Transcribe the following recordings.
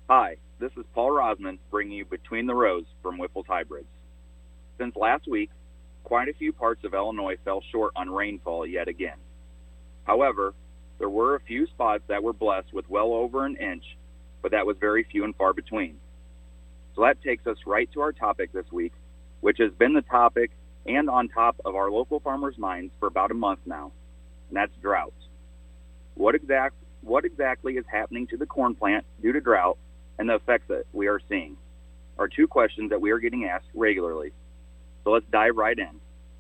Hi, this is Paul Rosman bringing you Between the Rows from Whipple's Hybrids. Since last week, quite a few parts of Illinois fell short on rainfall yet again. However, there were a few spots that were blessed with well over an inch, but that was very few and far between. So that takes us right to our topic this week, which has been the topic and on top of our local farmers' minds for about a month now, and that's drought. What exactly is happening to the corn plant due to drought and the effects that we are seeing are two questions that we are getting asked regularly. So let's dive right in.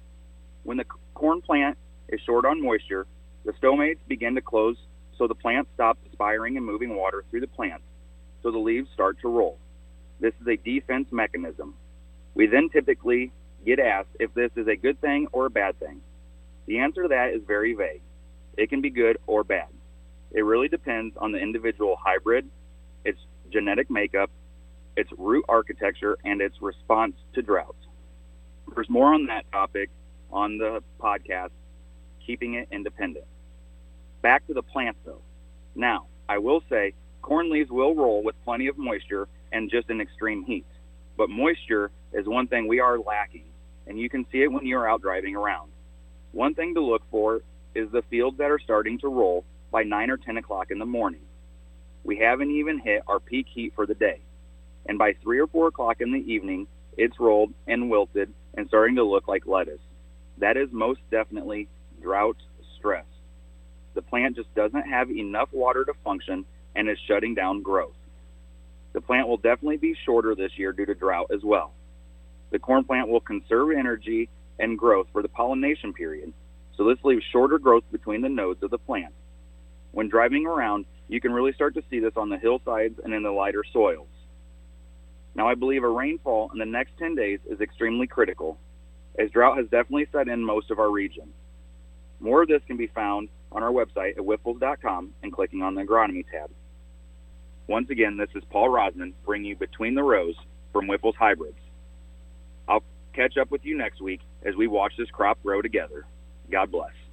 When the corn plant is short on moisture, the stomates begin to close so the plant stops aspiring and moving water through the plant, so the leaves start to roll. This is a defense mechanism. We then typically get asked if this is a good thing or a bad thing. The answer to that is very vague. It can be good or bad. It really depends on the individual hybrid, its genetic makeup, its root architecture, and its response to drought. There's more on that topic on the podcast, Keeping It Independent. Back to the plant, though. Now, I will say corn leaves will roll with plenty of moisture and just in extreme heat. But moisture is one thing we are lacking, and you can see it when you're out driving around. One thing to look for is the fields that are starting to roll by 9 or 10 o'clock in the morning. We haven't even hit our peak heat for the day. And by 3 or 4 o'clock in the evening, it's rolled and wilted and starting to look like lettuce. That is most definitely drought stress. The plant just doesn't have enough water to function and is shutting down growth. The plant will definitely be shorter this year due to drought as well. The corn plant will conserve energy and growth for the pollination period, so this leaves shorter growth between the nodes of the plant. When driving around, you can really start to see this on the hillsides and in the lighter soils. Now, I believe a rainfall in the next 10 days is extremely critical, as drought has definitely set in most of our region. More of this can be found on our website at whipples.com and clicking on the agronomy tab. Once again, this is Paul Rosman bringing you Between the Rows from Whipple's Hybrids. I'll catch up with you next week as we watch this crop grow together. God bless.